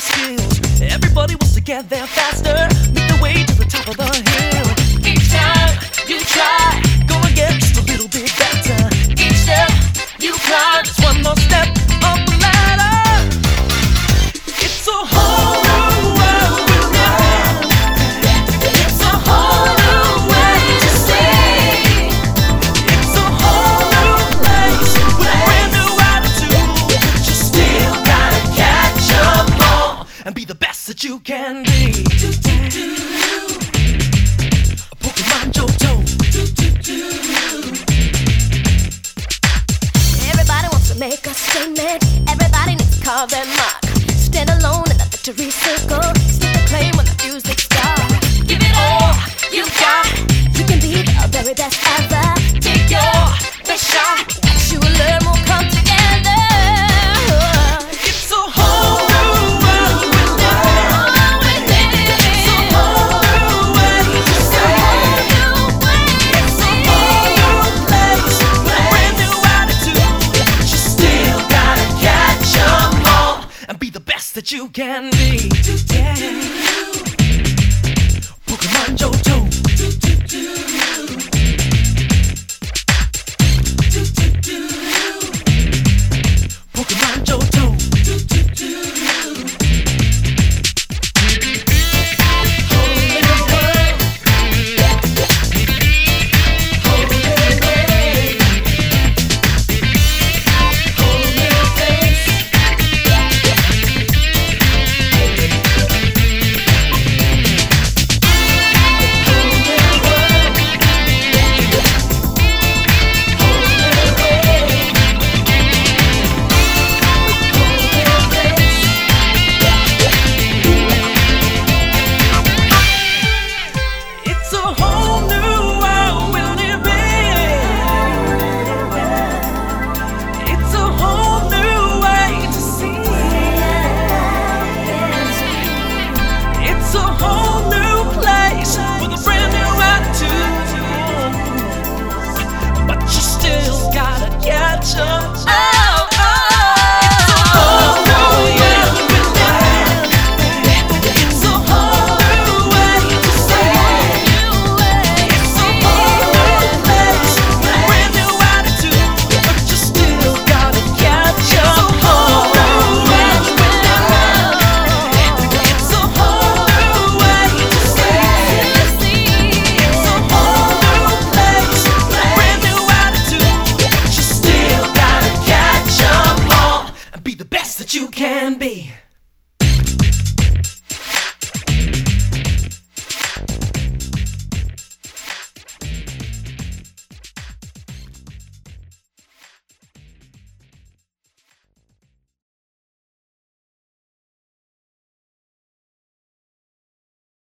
skills. Everybody wants to get there faster, make the way to the top of the hill. Each time you try, gonna get just a little bit better. Each step you climb is one more step up the ladder. It's a whole new world with now. It's a whole new way to see. It's a whole new place with a brand new attitude. But you still gotta catch up on and be the best that you can be. Pokemon Johto. Everybody wants to make a statement. Everybody needs to carve their mark. Stand alone in the victory circle. Stick the claim when the music starts. Give it all you got. You can be the very best ever. Take your best shot. What you learn will come together. It's a whole new world with now. It's a whole new way to say. It's a whole new place with a brand new attitude. But you still gotta catch 'em all and be the best that you can be. Yeah. Pokemon Johto.